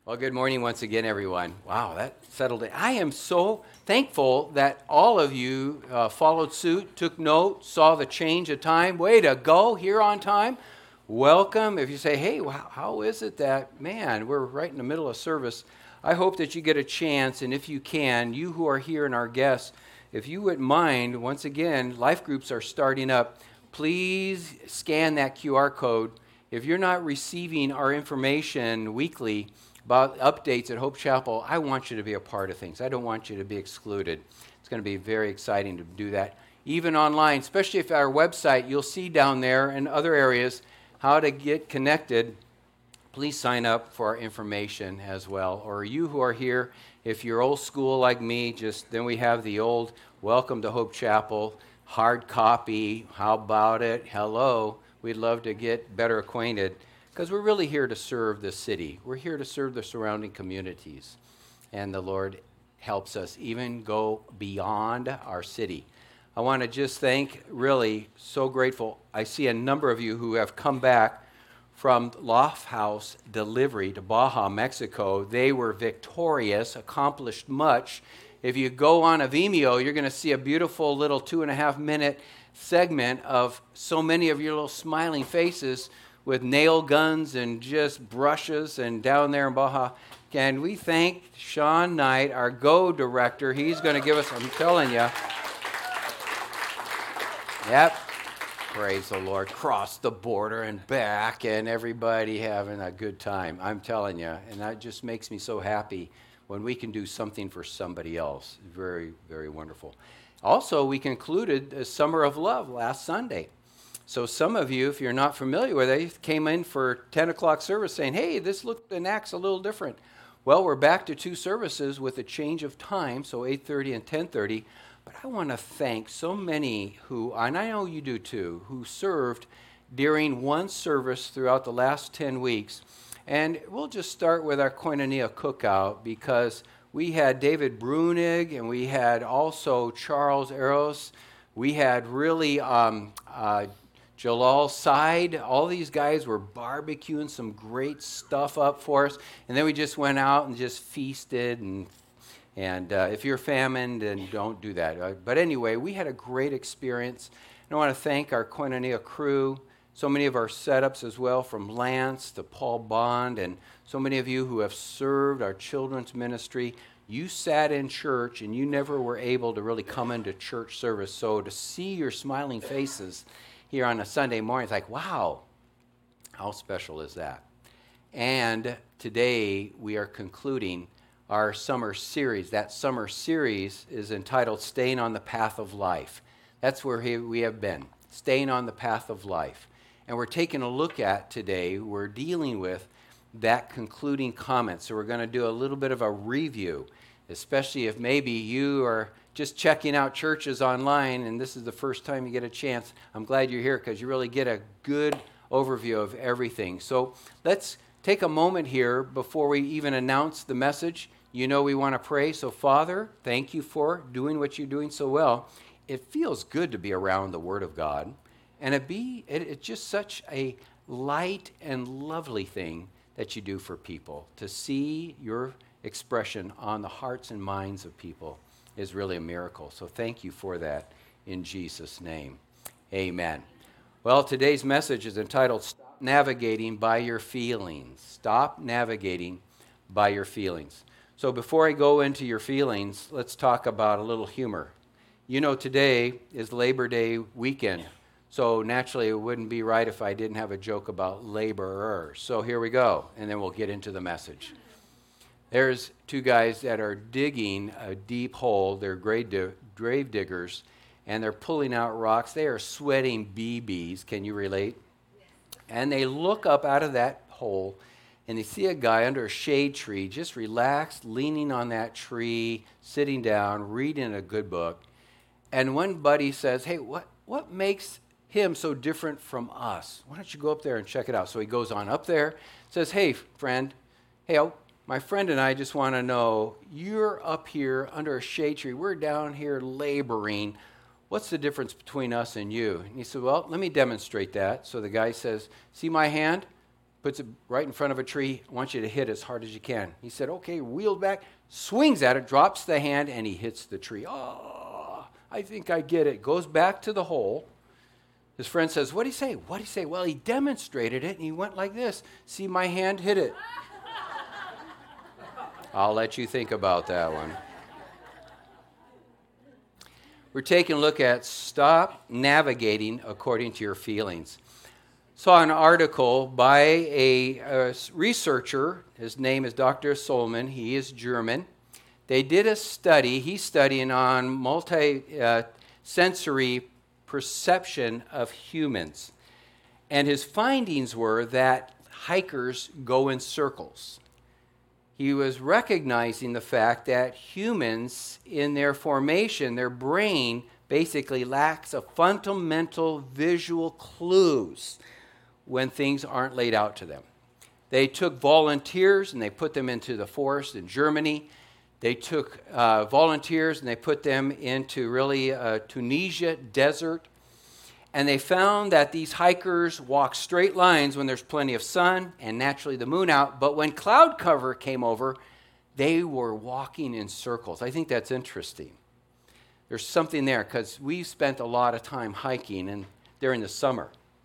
Well, good morning once again, everyone. Wow, that settled it. I am so thankful that all of you followed suit, took note, saw the change of time. Way to go, here on time. Welcome. If you say, hey, how is it that, man, we're right in the middle of service. I hope that you get a chance, and if you can, you who are here and our guests, if you wouldn't mind, once again, life groups are starting up. Please scan that QR code. If you're not receiving our information weekly about updates at Hope Chapel, I want you to be a part of things. I don't want you to be excluded. It's going to be very exciting to do that. Even online, especially if our website, you'll see down there and other areas how to get connected. Please sign up for our information as well. Or you who are here, if you're old school like me, then we have the old Welcome to Hope Chapel, hard copy. How about it? Hello. We'd love to get better acquainted because we're really here to serve the city. We're here to serve the surrounding communities. And the Lord helps us even go beyond our city. I want to just thank, really, so grateful. I see a number of you who have come back from Loft House delivery to Baja, Mexico. They were victorious, accomplished much. If you go on a Vimeo, you're going to see a beautiful little 2.5-minute segment of so many of your little smiling faces with nail guns and just brushes and down there in Baja. Can we thank Sean Knight, our Go director? He's going to give us, I'm telling you. Yep. Praise the Lord. Cross the border and back, and everybody having a good time. I'm telling you. And that just makes me so happy when we can do something for somebody else. Very, very wonderful. Also, we concluded the Summer of Love last Sunday. So some of you, if you're not familiar with it, came in for 10 o'clock service saying, hey, this looked and acts a little different. Well, we're back to 2 services with a change of time, so 8:30 and 10:30. But I want to thank so many who, and I know you do too, who served during one service throughout the last 10 weeks. And we'll just start with our Koinonia cookout because we had David Brunig and we had also Charles Eros. We had really Jalal Said. All these guys were barbecuing some great stuff up for us. And then we just went out and just feasted. And if you're famine, then don't do that. But anyway, we had a great experience. And I want to thank our Koinonia crew. So many of our setups as well, from Lance to Paul Bond, and so many of you who have served our children's ministry. You sat in church and you never were able to really come into church service. So to see your smiling faces here on a Sunday morning, it's like, wow, how special is that? And today we are concluding our summer series. That summer series is entitled Staying on the Path of Life. That's where we have been, staying on the path of life. And we're taking a look at today, we're dealing with that concluding comment. So we're going to do a little bit of a review, especially if maybe you are just checking out churches online and this is the first time you get a chance. I'm glad you're here because you really get a good overview of everything. So let's take a moment here before we even announce the message. You know we want to pray. So Father, thank you for doing what you're doing so well. It feels good to be around the Word of God. And it's just such a light and lovely thing that you do for people. To see your expression on the hearts and minds of people is really a miracle. So thank you for that in Jesus' name. Amen. Well, today's message is entitled Stop Navigating by Your Feelings. Stop navigating by your feelings. So before I go into your feelings, let's talk about a little humor. You know, today is Labor Day weekend. So naturally, it wouldn't be right if I didn't have a joke about laborers. So here we go, and then we'll get into the message. There's 2 guys that are digging a deep hole. They're grave diggers, and they're pulling out rocks. They are sweating BBs. Can you relate? Yes. And they look up out of that hole, and they see a guy under a shade tree, just relaxed, leaning on that tree, sitting down, reading a good book. And one buddy says, hey, what makes him so different from us? Why don't you go up there and check it out? So he goes on up there, says, hey, friend, my friend and I just want to know, you're up here under a shade tree. We're down here laboring. What's the difference between us and you? And he said, well, let me demonstrate that. So the guy says, see my hand? puts it right in front of a tree. I want you to hit as hard as you can. He said, okay, wheels back, swings at it, drops the hand, and he hits the tree. Oh, I think I get it. Goes back to the hole. His friend says, what did he say? What did he say? Well, he demonstrated it, and he went like this. See, my hand hit it. I'll let you think about that one. We're taking a look at stop navigating according to your feelings. Saw an article by a researcher. His name is Dr. Solomon. He is German. They did a study. He's studying on multi-sensory perception of humans. And his findings were that hikers go in circles. He was recognizing the fact that humans, in their formation, their brain basically lacks a fundamental visual clues when things aren't laid out to them. They took volunteers and they put them into the forest in Germany. They took volunteers and they put them into really Tunisia desert. And they found that these hikers walk straight lines when there's plenty of sun and naturally the moon out. But when cloud cover came over, they were walking in circles. I think that's interesting. There's something there because we spent a lot of time hiking and during the summer.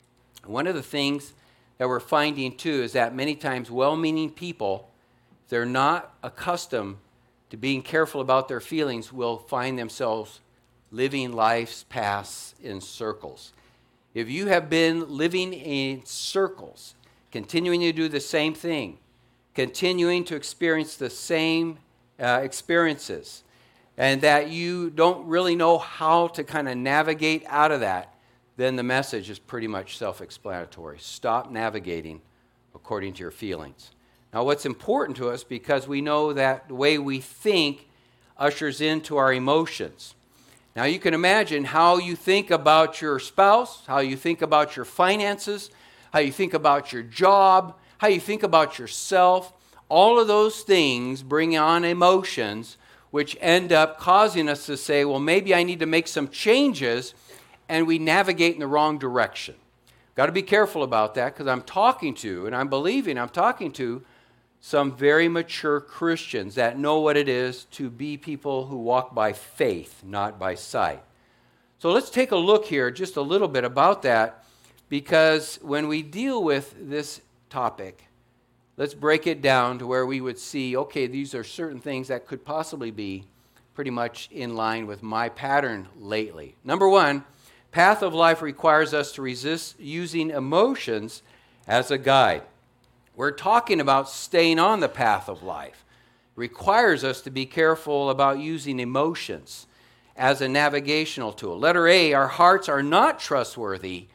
One of the things that we're finding too is that many times well-meaning people, if they're not accustomed to being careful about their feelings, will find themselves living life's paths in circles. If you have been living in circles, continuing to do the same thing, continuing to experience the same experiences, and that you don't really know how to kind of navigate out of that, then the message is pretty much self-explanatory. Stop navigating according to your feelings. Now, what's important to us, because we know that the way we think ushers into our emotions. Now, you can imagine how you think about your spouse, how you think about your finances, how you think about your job, how you think about yourself. All of those things bring on emotions which end up causing us to say, well, maybe I need to make some changes, and we navigate in the wrong direction. Got to be careful about that because I'm talking to, and I'm talking to some very mature Christians that know what it is to be people who walk by faith, not by sight. So let's take a look here just a little bit about that, because when we deal with this topic, let's break it down to where we would see, okay, these are certain things that could possibly be pretty much in line with my pattern lately. Number one, path of life requires us to resist using emotions as a guide. We're talking about staying on the path of life. It requires us to be careful about using emotions as a navigational tool. Letter A, our hearts are not trustworthy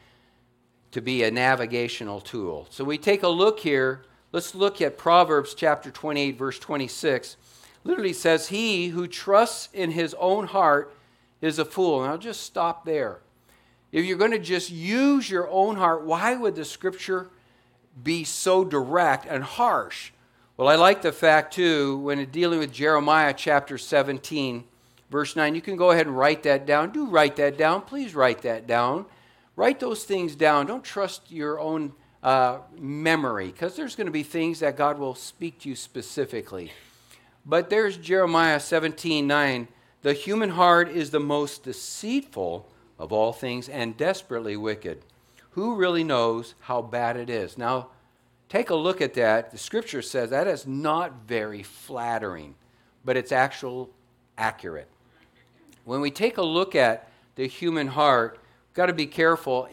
to be a navigational tool. So we take a look here. Let's look at Proverbs chapter 28, verse 26. Literally says, he who trusts in his own heart is a fool. And I'll just stop there. If you're going to just use your own heart, why would the scripture be so direct and harsh? Well, I like the fact, too, when dealing with Jeremiah chapter 17, verse 9, you can go ahead and write that down. Do write that down. Please write that down. Write those things down. Don't trust your own memory, because there's going to be things that God will speak to you specifically. But there's Jeremiah 17:9. The human heart is the most deceitful of all things and desperately wicked. Who really knows how bad it is? Now, take a look at that. The scripture says that is not very flattering, but it's accurate. When we take a look at the human heart, we've got to be careful.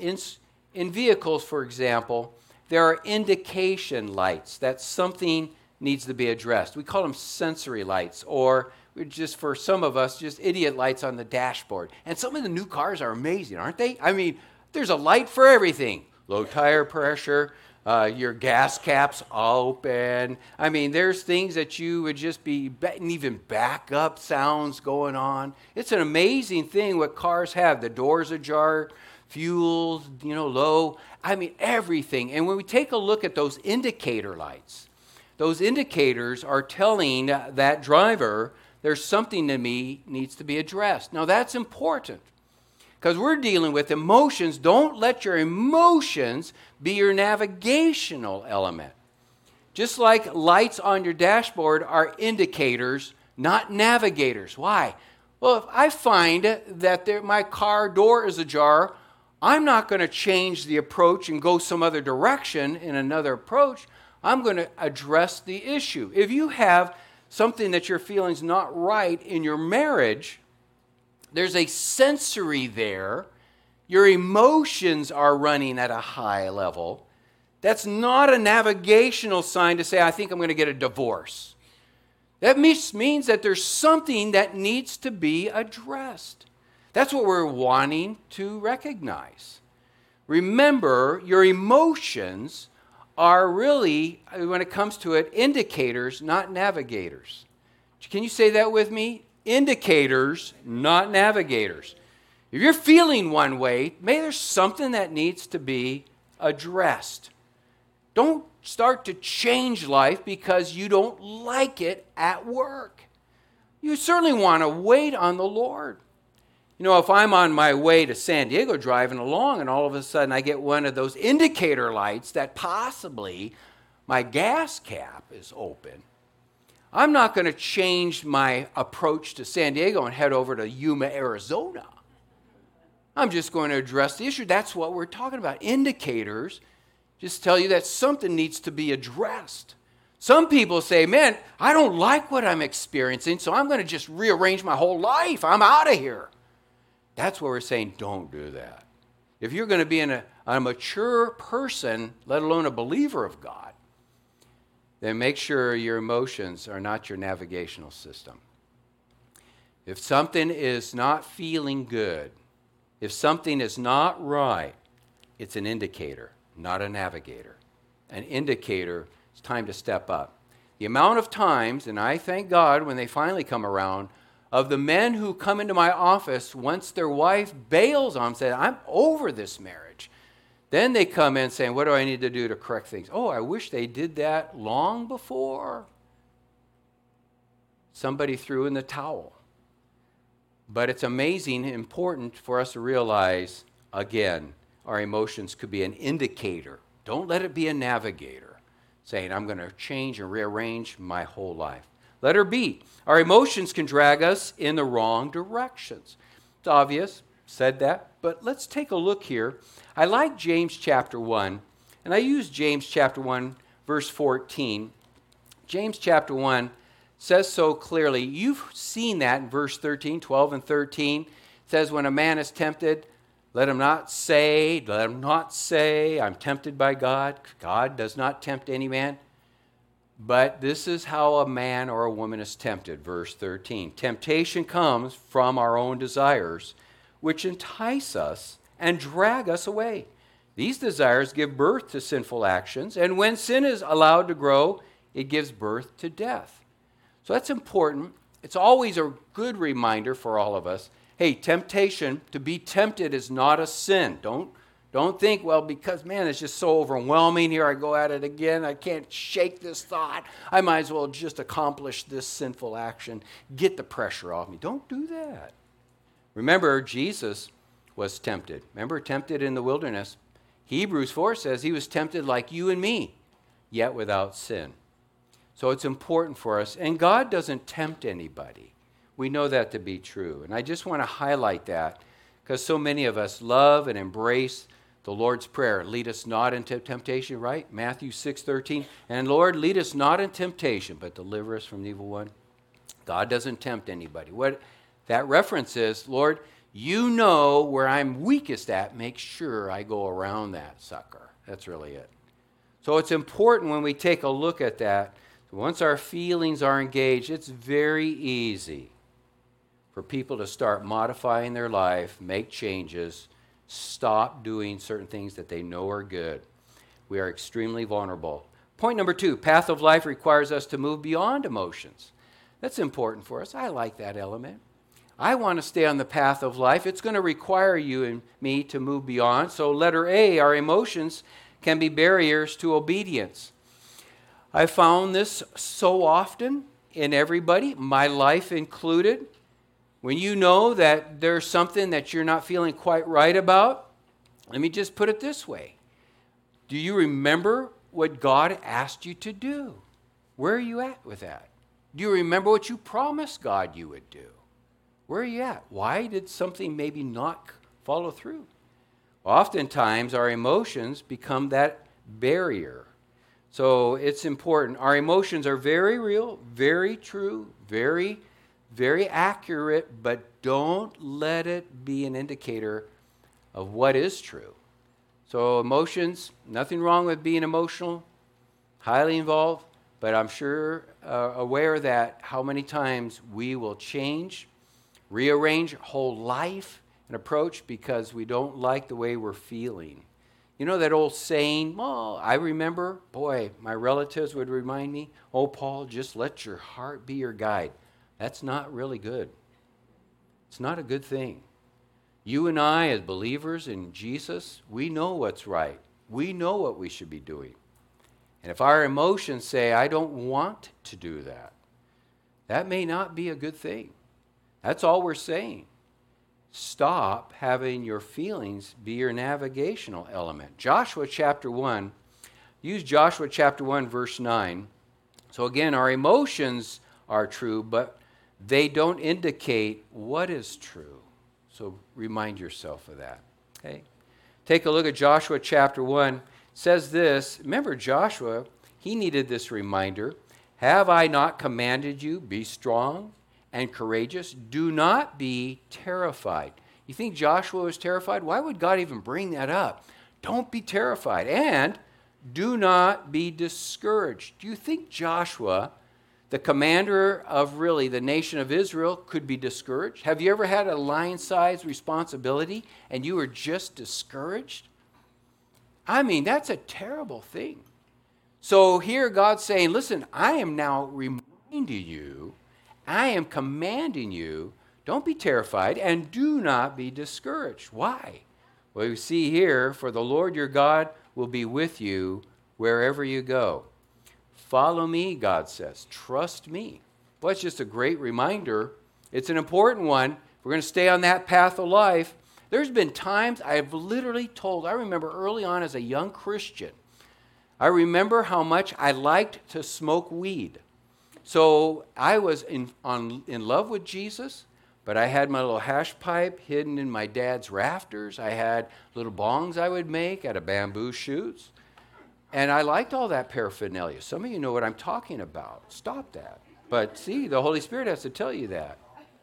In vehicles, for example, there are indication lights that something needs to be addressed. We call them sensory lights, or just for some of us, just idiot lights on the dashboard. And some of the new cars are amazing, aren't they? I mean, there's a light for everything. Low tire pressure, your gas caps open. I mean, there's things that you would just be, and even backup sounds going on. It's an amazing thing what cars have. The doors ajar, fuel, low. I mean, everything. And when we take a look at those indicator lights, those indicators are telling that driver there's something to me needs to be addressed. Now, that's important. because we're dealing with emotions. Don't let your emotions be your navigational element. Just like lights on your dashboard are indicators, not navigators. Why? Well, if I find that my car door is ajar, I'm not going to change the approach and go some other direction in another approach. I'm going to address the issue. If you have something that you're feeling is not right in your marriage, there's a sensory there. Your emotions are running at a high level. That's not a navigational sign to say, I think I'm going to get a divorce. That means that there's something that needs to be addressed. That's what we're wanting to recognize. Remember, your emotions are really, when it comes to it, indicators, not navigators. Can you say that with me? Indicators, not navigators. If you're feeling one way, maybe there's something that needs to be addressed. Don't start to change life because you don't like it at work. You certainly want to wait on the Lord. You know, if I'm on my way to San Diego driving along and all of a sudden I get one of those indicator lights that possibly my gas cap is open, I'm not going to change my approach to San Diego and head over to Yuma, Arizona. I'm just going to address the issue. That's what we're talking about. Indicators just tell you that something needs to be addressed. Some people say, man, I don't like what I'm experiencing, so I'm going to just rearrange my whole life. I'm out of here. That's what we're saying, don't do that. If you're going to be a mature person, let alone a believer of God, then make sure your emotions are not your navigational system. If something is not feeling good, if something is not right, it's an indicator, not a navigator. An indicator, it's time to step up. The amount of times, and I thank God when they finally come around, of the men who come into my office once their wife bails on them, say, I'm over this marriage. Then they come in saying, what do I need to do to correct things? Oh, I wish they did that long before somebody threw in the towel. But it's amazing, important for us to realize, again, our emotions could be an indicator. Don't let it be a navigator, saying, I'm going to change and rearrange my whole life. Letter B, our emotions can drag us in the wrong directions. It's obvious, said that, but let's take a look here. I like James chapter 1, and I use James chapter 1, verse 14. James chapter 1 says so clearly. You've seen that in verse 13, 12 and 13. It says, when a man is tempted, let him not say, I'm tempted by God. God does not tempt any man. But this is how a man or a woman is tempted, verse 13. Temptation comes from our own desires, which entice us and drag us away. These desires give birth to sinful actions, and when sin is allowed to grow, it gives birth to death. So that's important. It's always a good reminder for all of us. Hey, temptation, to be tempted is not a sin. Don't think, well, because, man, it's just so overwhelming. Here I go at it again. I can't shake this thought. I might as well just accomplish this sinful action. Get the pressure off me. Don't do that. Remember, Jesus was tempted. Remember, tempted in the wilderness. Hebrews 4 says he was tempted like you and me, yet without sin. So it's important for us. And God doesn't tempt anybody. We know that to be true. And I just want to highlight that because so many of us love and embrace the Lord's Prayer. Lead us not into temptation, right? Matthew 6:13. And Lord, lead us not in temptation, but deliver us from the evil one. God doesn't tempt anybody. What that reference is, Lord, you know where I'm weakest at. Make sure I go around that sucker. That's really it. So it's important when we take a look at that. Once our feelings are engaged, it's very easy for people to start modifying their life, make changes, stop doing certain things that they know are good. We are extremely vulnerable. Point number 2, path of life requires us to move beyond emotions. That's important for us. I like that element. I want to stay on the path of life. It's going to require you and me to move beyond. So letter A, our emotions can be barriers to obedience. I found this so often in everybody, my life included. When you know that there's something that you're not feeling quite right about, let me just put it this way. Do you remember what God asked you to do? Where are you at with that? Do you remember what you promised God you would do? Where are you at? Why did something maybe not follow through? Oftentimes, our emotions become that barrier. So it's important. Our emotions are very real, very true, very, very accurate, but don't let it be an indicator of what is true. So emotions, nothing wrong with being emotional, highly involved, but I'm sure aware that how many times we will change, rearrange whole life and approach because we don't like the way we're feeling. You know that old saying, oh, I remember, boy, my relatives would remind me, oh, Paul, just let your heart be your guide. That's not really good. It's not a good thing. You and I, as believers in Jesus, we know what's right. We know what we should be doing. And if our emotions say, I don't want to do that, that may not be a good thing. That's all we're saying. Stop having your feelings be your navigational element. Joshua chapter 1, use Joshua chapter 1, verse 9. So again, our emotions are true, but they don't indicate what is true. So remind yourself of that. Okay? Take a look at Joshua chapter 1. It says this, remember Joshua, he needed this reminder. Have I not commanded you, be strong and courageous? Do not be terrified. You think Joshua was terrified? Why would God even bring that up? Don't be terrified. And do not be discouraged. Do you think Joshua, the commander of really the nation of Israel, could be discouraged? Have you ever had a lion-sized responsibility and you were just discouraged? I mean, that's a terrible thing. So here God's saying, listen, I am now reminding you, I am commanding you, don't be terrified and do not be discouraged. Why? Well, you see here, for the Lord your God will be with you wherever you go. Follow me, God says. Trust me. Well, it's just a great reminder. It's an important one. If we're going to stay on that path of life. There's been times I've literally told, I remember early on as a young Christian, I remember how much I liked to smoke weed. So I was in love with Jesus, but I had my little hash pipe hidden in my dad's rafters. I had little bongs I would make out of bamboo shoots. And I liked all that paraphernalia. Some of you know what I'm talking about. Stop that. But see, the Holy Spirit has to tell you that.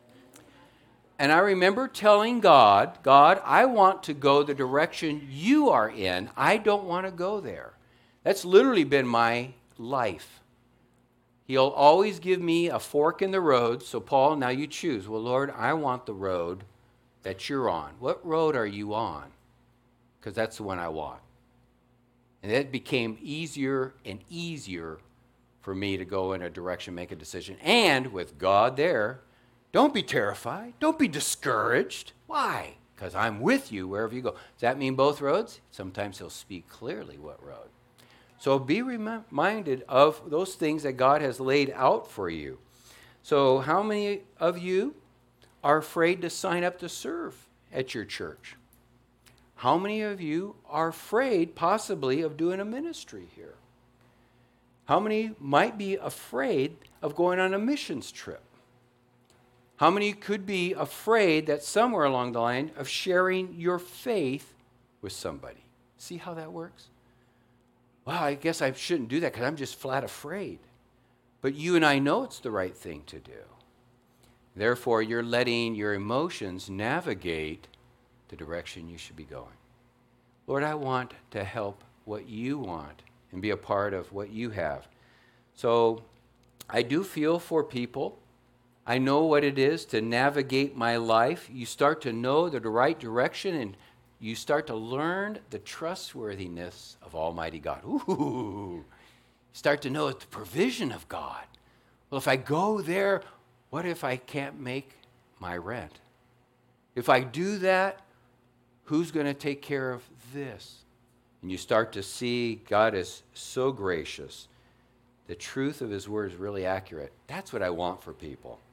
And I remember telling God, God, I want to go the direction you are in. I don't want to go there. That's literally been my life. He'll always give me a fork in the road. So, Paul, now you choose. Well, Lord, I want the road that you're on. What road are you on? Because that's the one I want. And it became easier and easier for me to go in a direction, make a decision. And with God there, don't be terrified. Don't be discouraged. Why? Because I'm with you wherever you go. Does that mean both roads? Sometimes he'll speak clearly what road. So be reminded of those things that God has laid out for you. So how many of you are afraid to sign up to serve at your church? How many of you are afraid possibly of doing a ministry here? How many might be afraid of going on a missions trip? How many could be afraid that somewhere along the line of sharing your faith with somebody? See how that works? Well, I guess I shouldn't do that because I'm just flat afraid. But you and I know it's the right thing to do. Therefore, you're letting your emotions navigate the direction you should be going. Lord, I want to help what you want and be a part of what you have. So I do feel for people. I know what it is to navigate my life. You start to know the right direction and you start to learn the trustworthiness of Almighty God. Ooh, you start to know the provision of God. Well, if I go there, what if I can't make my rent? If I do that, who's going to take care of this? And you start to see God is so gracious. The truth of his word is really accurate. That's what I want for people.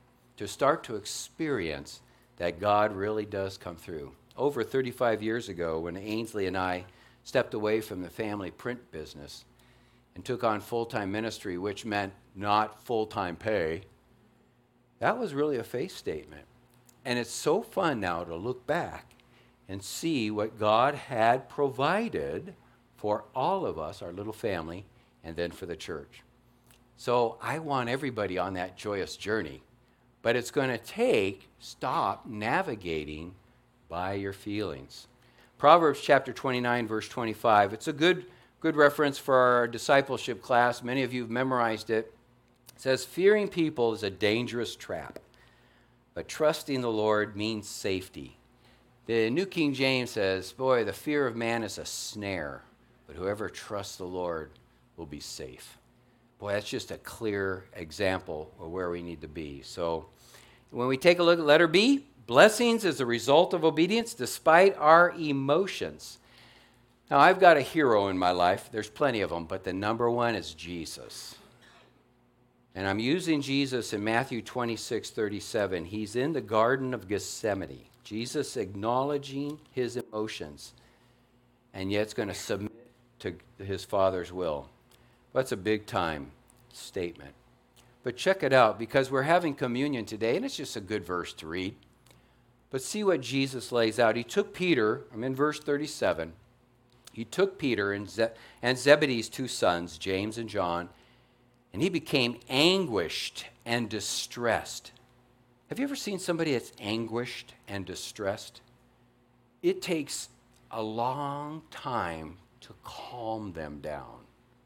to start to experience that God really does come through. Over 35 years ago, when Ainsley and I stepped away from the family print business and took on full-time ministry, which meant not full-time pay, that was really a faith statement. And it's so fun now to look back and see what God had provided for all of us, our little family, and then for the church. So I want everybody on that joyous journey, but it's going to stop navigating by your feelings. Proverbs chapter 29, verse 25. It's a good reference for our discipleship class. Many of you have memorized it. It says, fearing people is a dangerous trap, but trusting the Lord means safety. The New King James says, boy, the fear of man is a snare, but whoever trusts the Lord will be safe. Boy, that's just a clear example of where we need to be. So when we take a look at letter B, blessings is a result of obedience despite our emotions. Now, I've got a hero in my life. There's plenty of them, but the number one is Jesus. And I'm using Jesus in Matthew 26:37. He's in the Garden of Gethsemane. Jesus acknowledging his emotions, and yet it's going to submit to his Father's will. That's a big-time statement. But check it out, because we're having communion today, and it's just a good verse to read. But see what Jesus lays out. He took Peter, I'm in verse 37. He took Peter and Zebedee's two sons, James and John, and he became anguished and distressed. Have you ever seen somebody that's anguished and distressed? It takes a long time to calm them down.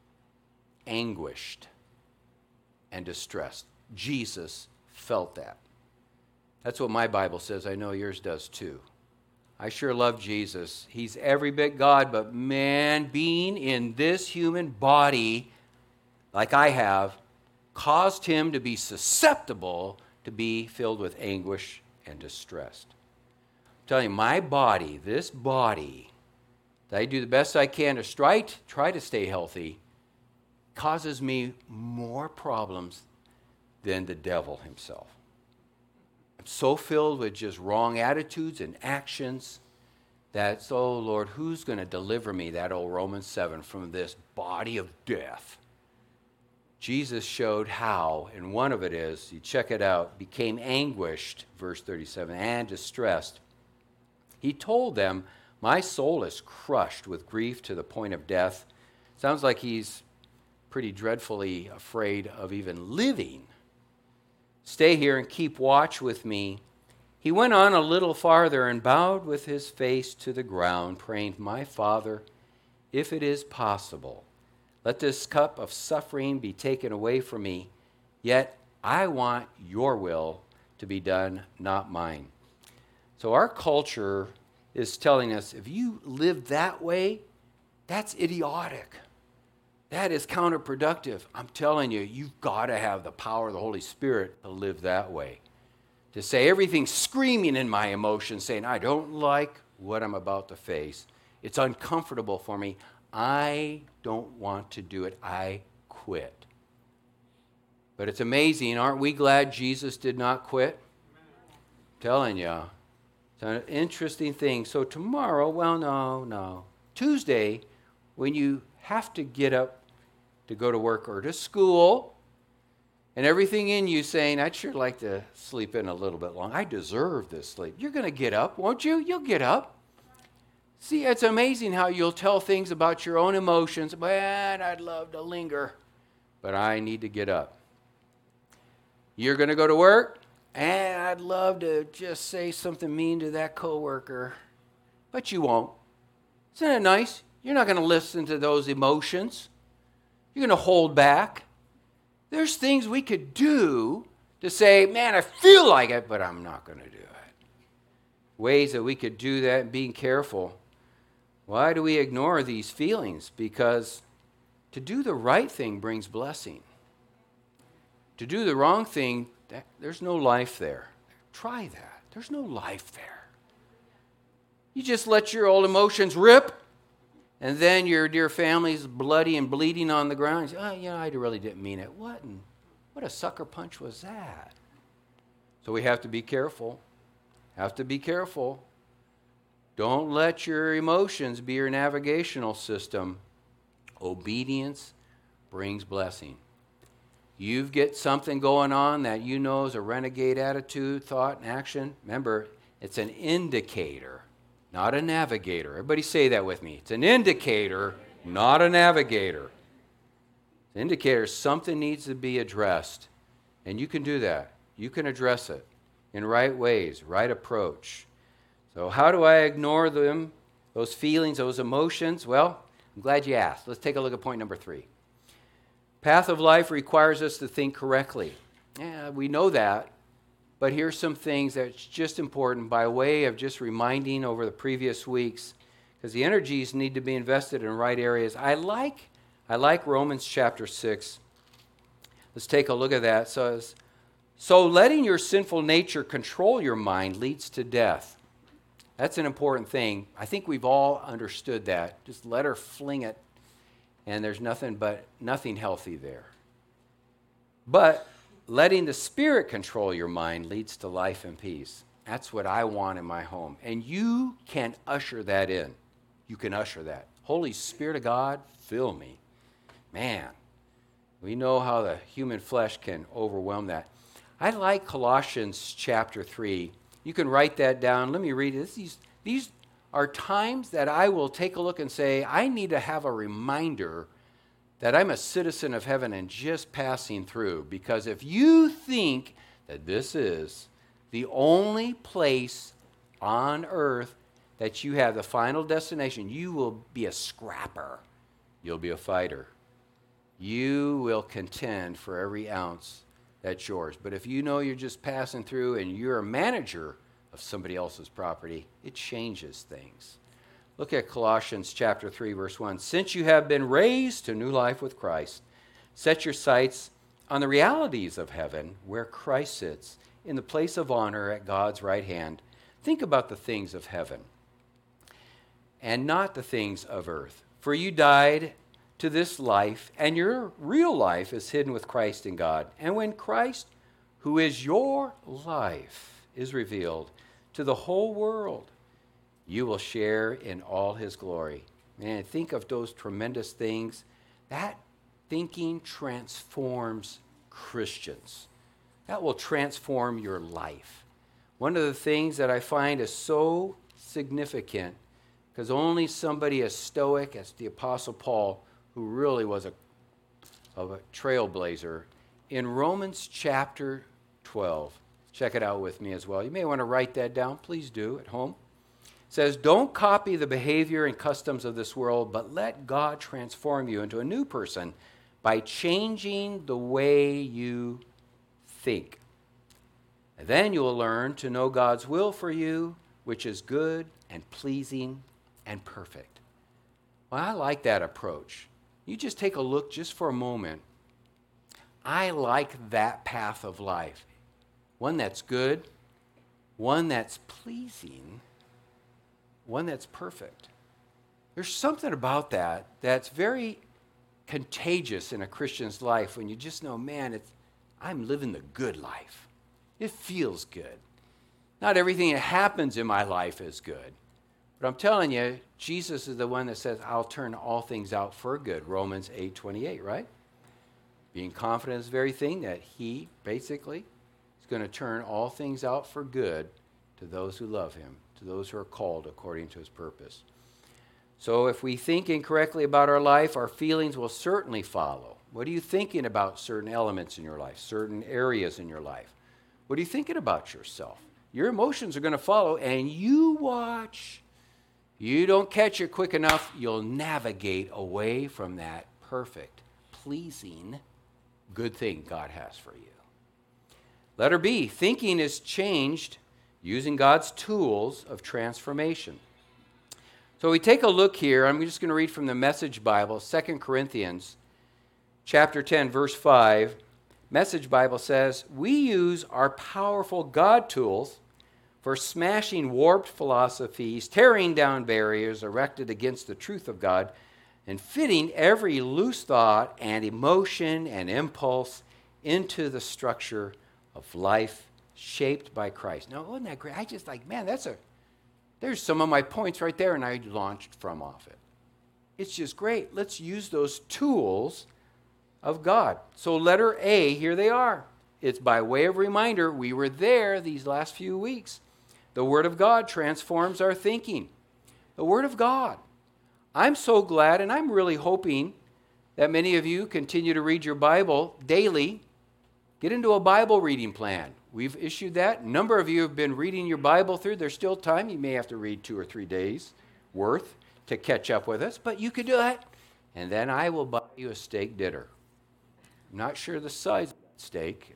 Anguished and distressed. Jesus felt that. That's what my Bible says. I know yours does too. I sure love Jesus. He's every bit God, but man, being in this human body like I have caused him to be susceptible to be filled with anguish and distressed. I'm telling you, my body, this body, that I do the best I can to try to stay healthy, causes me more problems than the devil himself. I'm so filled with just wrong attitudes and actions that, oh Lord, who's going to deliver me, that old Romans 7, from this body of death? Jesus showed how, and one of it is, you check it out, became anguished, verse 37, and distressed. He told them, my soul is crushed with grief to the point of death. Sounds like he's pretty dreadfully afraid of even living. Stay here and keep watch with me. He went on a little farther and bowed with his face to the ground, praying, my Father, if it is possible, let this cup of suffering be taken away from me, yet I want your will to be done, not mine. So our culture is telling us, if you live that way, that's idiotic. That is counterproductive. I'm telling you, you've got to have the power of the Holy Spirit to live that way. To say everything's screaming in my emotions, saying, I don't like what I'm about to face. It's uncomfortable for me. I don't want to do it. I quit. But it's amazing. Aren't we glad Jesus did not quit? I'm telling you. It's an interesting thing. So tomorrow, no. Tuesday, when you have to get up to go to work or to school, and everything in you saying, I'd sure like to sleep in a little bit long. I deserve this sleep. You're going to get up, won't you? You'll get up. See, it's amazing how you'll tell things about your own emotions. Man, I'd love to linger, but I need to get up. You're going to go to work, and I'd love to just say something mean to that coworker, but you won't. Isn't it nice? You're not going to listen to those emotions. You're going to hold back. There's things we could do to say, man, I feel like it, but I'm not going to do it. Ways that we could do that and being careful. Why do we ignore these feelings? Because to do the right thing brings blessing. To do the wrong thing, there's no life there. Try that. There's no life there. You just let your old emotions rip, and then your dear family's bloody and bleeding on the ground. You say, I really didn't mean it. What a sucker punch was that? So we have to be careful. Have to be careful. Don't let your emotions be your navigational system. Obedience brings blessing. You get something going on that you know is a renegade attitude, thought, and action. Remember, it's an indicator, not a navigator. Everybody say that with me. It's an indicator, not a navigator. An indicator, something needs to be addressed. And you can do that. You can address it in right ways, right approach. So how do I ignore them, those feelings, those emotions? Well, I'm glad you asked. Let's take a look at point number 3. Path of life requires us to think correctly. Yeah, we know that, but here's some things that's just important by way of just reminding over the previous weeks, because the energies need to be invested in right areas. I like Romans chapter 6. Let's take a look at that. It says, so letting your sinful nature control your mind leads to death. That's an important thing. I think we've all understood that. Just let her fling it, and there's nothing healthy there. But letting the Spirit control your mind leads to life and peace. That's what I want in my home. And you can usher that in. You can usher that. Holy Spirit of God, fill me. Man, we know how the human flesh can overwhelm that. I like Colossians chapter 3. You can write that down. Let me read it. These are times that I will take a look and say, I need to have a reminder that I'm a citizen of heaven and just passing through. Because if you think that this is the only place on earth that you have the final destination, you will be a scrapper. You'll be a fighter. You will contend for every ounce that's yours. But if you know you're just passing through and you're a manager of somebody else's property, it changes things. Look at Colossians chapter 3, verse 1. Since you have been raised to new life with Christ, set your sights on the realities of heaven, where Christ sits in the place of honor at God's right hand. Think about the things of heaven and not the things of earth. For you died to this life, and your real life is hidden with Christ in God. And when Christ, who is your life, is revealed to the whole world, you will share in all his glory. Man, think of those tremendous things. That thinking transforms Christians. That will transform your life. One of the things that I find is so significant, because only somebody as stoic as the Apostle Paul, who really was a trailblazer, in Romans chapter 12. Check it out with me as well. You may want to write that down. Please do at home. It says, don't copy the behavior and customs of this world, but let God transform you into a new person by changing the way you think. And then you will learn to know God's will for you, which is good and pleasing and perfect. Well, I like that approach. You just take a look just for a moment. I like that path of life. One that's good, one that's pleasing, one that's perfect. There's something about that that's very contagious in a Christian's life when you just know, man, I'm living the good life. It feels good. Not everything that happens in my life is good. But I'm telling you, Jesus is the one that says, I'll turn all things out for good. Romans 8:28, right? Being confident in this very thing that he basically is going to turn all things out for good to those who love him, to those who are called according to his purpose. So if we think incorrectly about our life, our feelings will certainly follow. What are you thinking about certain elements in your life, certain areas in your life? What are you thinking about yourself? Your emotions are going to follow, and you watch. You don't catch it quick enough, you'll navigate away from that perfect, pleasing, good thing God has for you. Letter B, thinking is changed using God's tools of transformation. So we take a look here. I'm just going to read from the Message Bible, 2 Corinthians chapter 10, verse 5. Message Bible says, we use our powerful God tools for smashing warped philosophies, tearing down barriers erected against the truth of God, and fitting every loose thought and emotion and impulse into the structure of life shaped by Christ. Now, wasn't that great? I just like, man, there's some of my points right there, and I launched from off it. It's just great. Let's use those tools of God. So letter A, here they are. It's by way of reminder, we were there these last few weeks. The Word of God transforms our thinking. The Word of God. I'm so glad, and I'm really hoping that many of you continue to read your Bible daily. Get into a Bible reading plan. We've issued that. A number of you have been reading your Bible through. There's still time. You may have to read 2 or 3 days worth to catch up with us, but you could do it. And then I will buy you a steak dinner. I'm not sure the size of that steak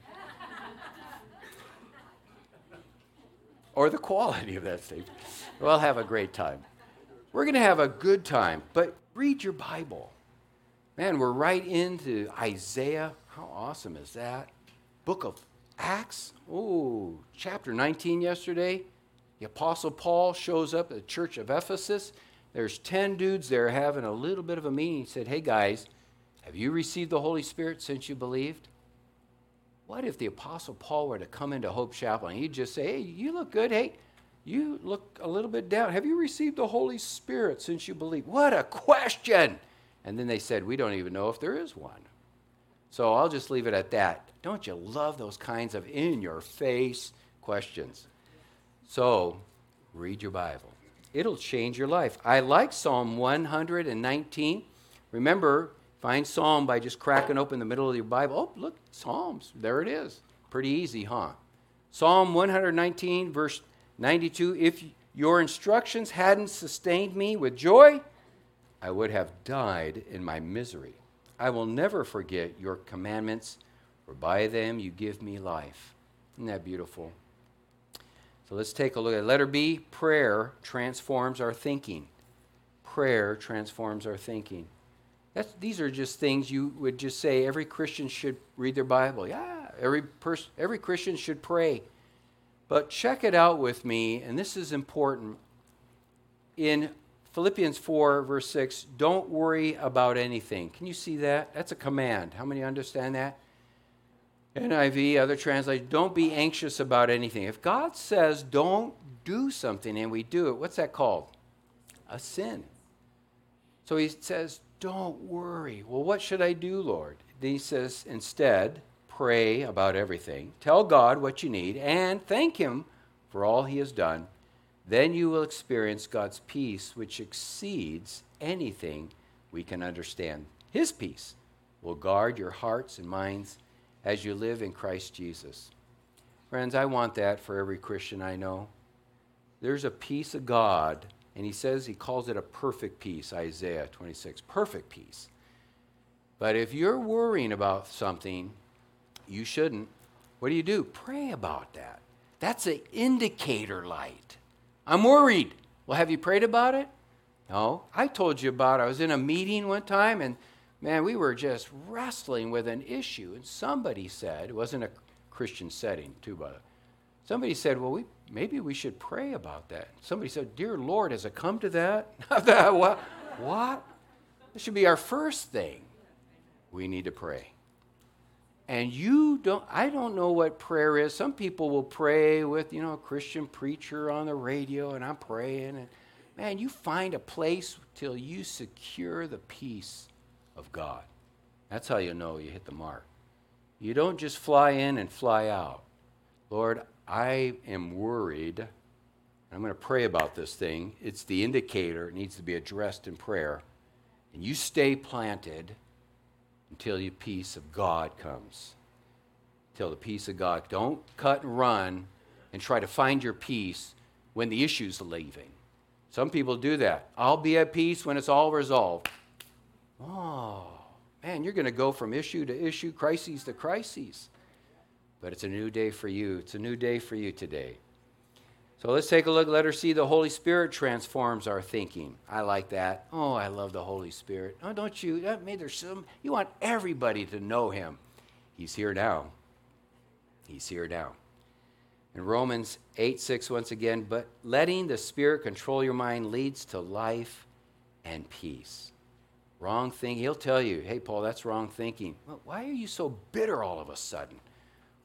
or the quality of that steak. We'll have a great time. We're going to have a good time, but read your Bible. Man, we're right into Isaiah. How awesome is that? Book of Acts. Oh, chapter 19 yesterday. The Apostle Paul shows up at the church of Ephesus. There's 10 dudes there having a little bit of a meeting. He said, hey guys, have you received the Holy Spirit since you believed? What if the Apostle Paul were to come into Hope Chapel and he'd just say, hey, you look good. Hey, you look a little bit down. Have you received the Holy Spirit since you believe? What a question. And then they said, we don't even know if there is one. So I'll just leave it at that. Don't you love those kinds of in-your-face questions? So read your Bible. It'll change your life. I like Psalm 119. Remember, find Psalm by just cracking open the middle of your Bible. Oh, look, Psalms. There it is. Pretty easy, huh? Psalm 119, verse 92. If your instructions hadn't sustained me with joy, I would have died in my misery. I will never forget your commandments, for by them you give me life. Isn't that beautiful? So let's take a look at letter B. Prayer transforms our thinking. Prayer transforms our thinking. These are just things you would just say every Christian should read their Bible. Yeah, every Christian should pray. But check it out with me, and this is important. In Philippians 4, verse 6, don't worry about anything. Can you see that? That's a command. How many understand that? NIV, other translations, don't be anxious about anything. If God says don't do something and we do it, what's that called? A sin. So he says, don't worry. Well, what should I do, Lord? Then he says, instead, pray about everything. Tell God what you need and thank him for all he has done. Then you will experience God's peace, which exceeds anything we can understand. His peace will guard your hearts and minds as you live in Christ Jesus. Friends, I want that for every Christian I know. There's a peace of God, and he calls it a perfect peace, Isaiah 26, perfect peace. But if you're worrying about something, you shouldn't. What do? Pray about that. That's an indicator light. I'm worried. Well, have you prayed about it? No. I told you about it. I was in a meeting one time, and man, we were just wrestling with an issue. And somebody said, it wasn't a Christian setting, too, but somebody said, well, maybe we should pray about that. Somebody said, dear Lord, has it come to that? What? This should be our first thing. We need to pray. And I don't know what prayer is. Some people will pray with, a Christian preacher on the radio, and I'm praying. And man, you find a place till you secure the peace of God. That's how you know you hit the mark. You don't just fly in and fly out. Lord, I am worried. I'm going to pray about this thing. It's the indicator. It needs to be addressed in prayer. And you stay planted until the peace of God comes. Till the peace of God. Don't cut and run and try to find your peace when the issue's leaving. Some people do that. I'll be at peace when it's all resolved. Oh, man, you're going to go from issue to issue, crises to crises. But it's a new day for you. It's a new day for you today. So let's take a look. Letter C, the Holy Spirit transforms our thinking. I like that. Oh, I love the Holy Spirit. Oh, don't you? You want everybody to know him. He's here now. He's here now. In Romans 8:6, once again, but letting the Spirit control your mind leads to life and peace. Wrong thinking. He'll tell you, hey, Paul, that's wrong thinking. Well, why are you so bitter all of a sudden?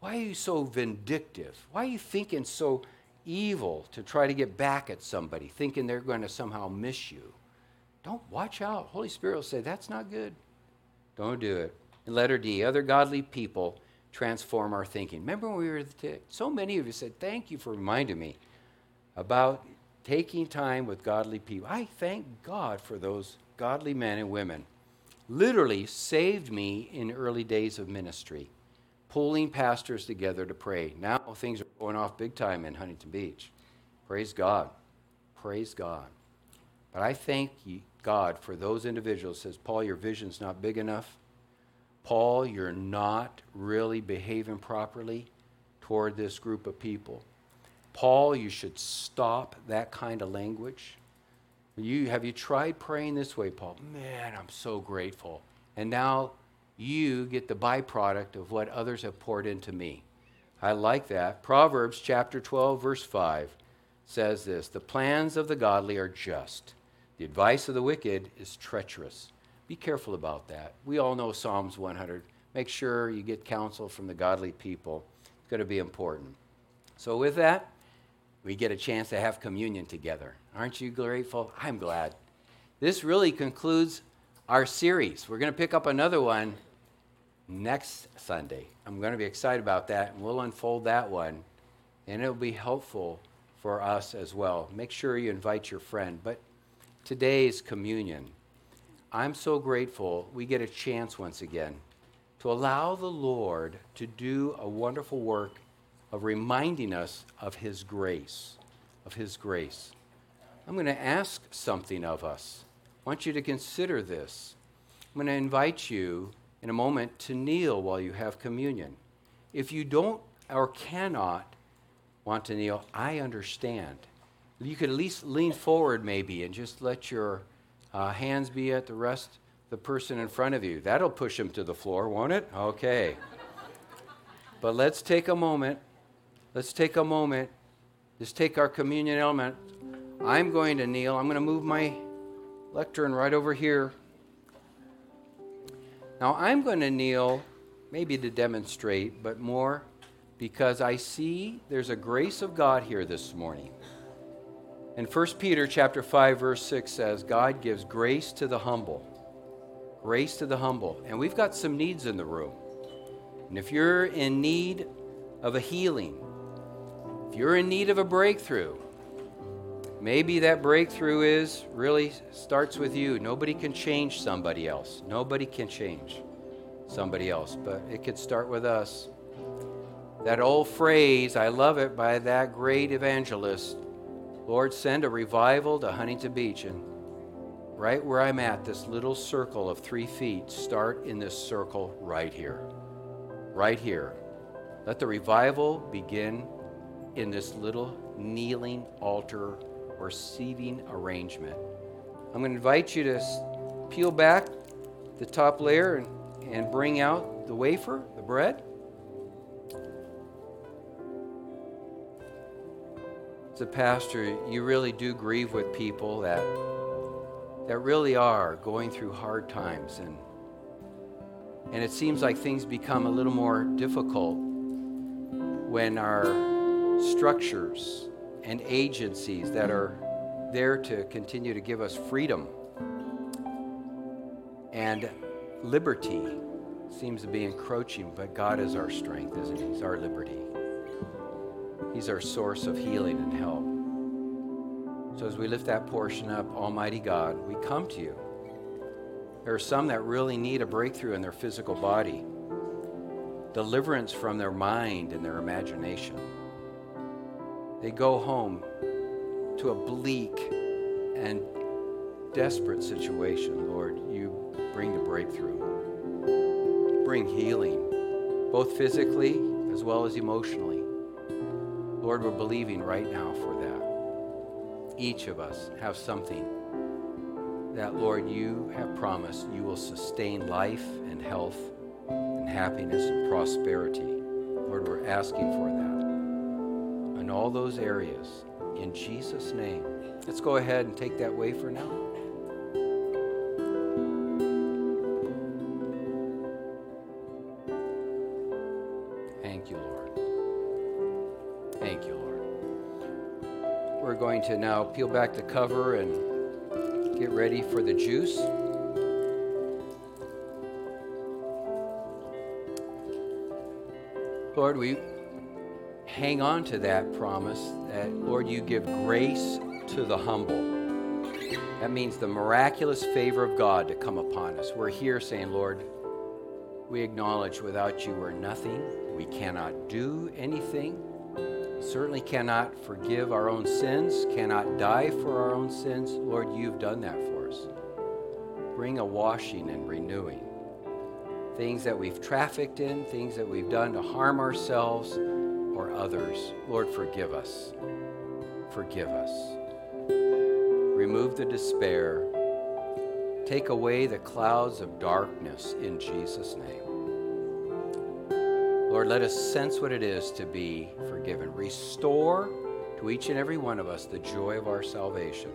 Why are you so vindictive? Why are you thinking so evil to try to get back at somebody, thinking they're going to somehow miss you? Don't watch out. Holy Spirit will say, that's not good. Don't do it. And letter D, other godly people transform our thinking. Remember when we were so many of you said, thank you for reminding me about taking time with godly people. I thank God for those godly men and women. Literally saved me in early days of ministry, pulling pastors together to pray. Now things are going off big time in Huntington Beach. Praise God. Praise God. But I thank God for those individuals who says, Paul, your vision's not big enough. Paul, you're not really behaving properly toward this group of people. Paul, you should stop that kind of language. Have you tried praying this way, Paul? Man, I'm so grateful. And now you get the byproduct of what others have poured into me. I like that. Proverbs chapter 12, verse 5 says this, the plans of the godly are just. The advice of the wicked is treacherous. Be careful about that. We all know Psalms 100. Make sure you get counsel from the godly people. It's going to be important. So with that, we get a chance to have communion together. Aren't you grateful? I'm glad. This really concludes our series. We're going to pick up another one next Sunday. I'm going to be excited about that, and we'll unfold that one, and it'll be helpful for us as well. Make sure you invite your friend. But today's communion, I'm so grateful we get a chance once again to allow the Lord to do a wonderful work of reminding us of His grace, of His grace. I'm going to ask something of us. I want you to consider this. I'm going to invite you in a moment to kneel while you have communion. If you don't or cannot want to kneel, I understand. You could at least lean forward maybe and just let your hands be at the person in front of you. That'll push him to the floor, won't it? Okay. But let's take a moment. Let's take a moment. Just take our communion element. I'm going to kneel. I'm going to move my lectern right over here. Now, I'm going to kneel maybe to demonstrate, but more because I see there's a grace of God here this morning. And 1 Peter chapter 5, verse 6 says, God gives grace to the humble. Grace to the humble. And we've got some needs in the room. And if you're in need of a healing, if you're in need of a breakthrough, maybe that breakthrough really starts with you. Nobody can change somebody else. Nobody can change somebody else, but it could start with us. That old phrase, I love it, by that great evangelist, Lord, send a revival to Huntington Beach. And right where I'm at, this little circle of 3 feet, start in this circle right here. Right here. Let the revival begin in this little kneeling altar or seating arrangement. I'm going to invite you to peel back the top layer and bring out the wafer, the bread. As a pastor, you really do grieve with people that really are going through hard times, and it seems like things become a little more difficult when our structures and agencies that are there to continue to give us freedom and liberty seems to be encroaching, but God is our strength, isn't He? He's our liberty. He's our source of healing and help. So as we lift that portion up, Almighty God, we come to you. There are some that really need a breakthrough in their physical body, deliverance from their mind and their imagination. They go home to a bleak and desperate situation. Lord, you bring the breakthrough. Bring healing, both physically as well as emotionally. Lord, we're believing right now for that. Each of us have something that, Lord, you have promised you will sustain life and health and happiness and prosperity. Lord, we're asking for that in all those areas. In Jesus' name. Let's go ahead and take that wafer now. Thank you, Lord. we're going to now peel back the cover and get ready for the juice. Lord, we hang on to that promise that, Lord, you give grace to the humble. That means the miraculous favor of God to come upon us. We're here saying, Lord, we acknowledge without you we're nothing. We cannot do anything. Certainly cannot forgive our own sins, cannot die for our own sins. Lord, you've done that for us. Bring a washing and renewing. Things that we've trafficked in, things that we've done to harm ourselves or others. Lord, forgive us. Forgive us. Remove the despair. Take away the clouds of darkness in Jesus' name. Lord, let us sense what it is to be forgiven. Restore to each and every one of us the joy of our salvation.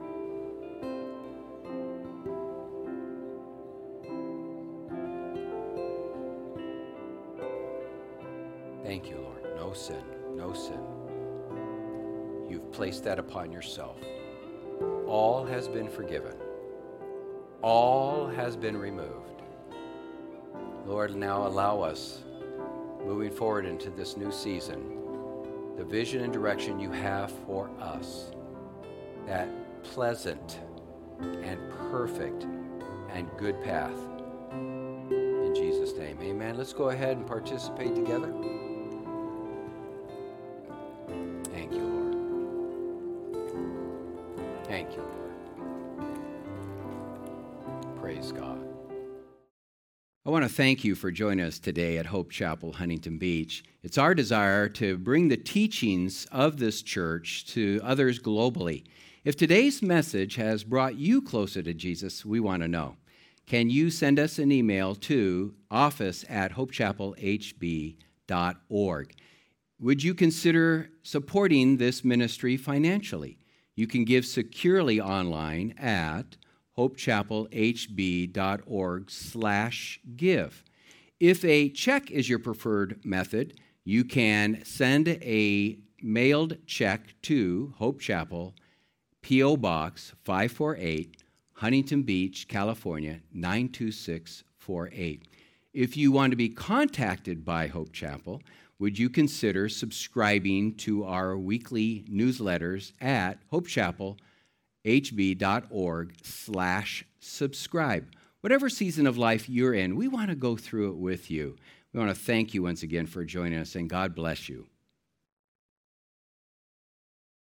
Thank you, Lord. No sin, no sin. You've placed that upon yourself. All has been forgiven. All has been removed. Lord, now allow us, moving forward into this new season, the vision and direction you have for us, that pleasant and perfect and good path. In Jesus' name, amen. Let's go ahead and participate together. Thank you, Lord. Thank you, Lord. Praise God. I want to thank you for joining us today at Hope Chapel, Huntington Beach. It's our desire to bring the teachings of this church to others globally. If today's message has brought you closer to Jesus, we want to know. Can you send us an email to office@hopechapelhb.org? Would you consider supporting this ministry financially? You can give securely online at hopechapelhb.org/give. If a check is your preferred method, you can send a mailed check to Hope Chapel, P.O. Box 548, Huntington Beach, California, 92648. If you want to be contacted by Hope Chapel, would you consider subscribing to our weekly newsletters at hopechapelhb.org/subscribe. Whatever season of life you're in, we want to go through it with you. We want to thank you once again for joining us, and God bless you.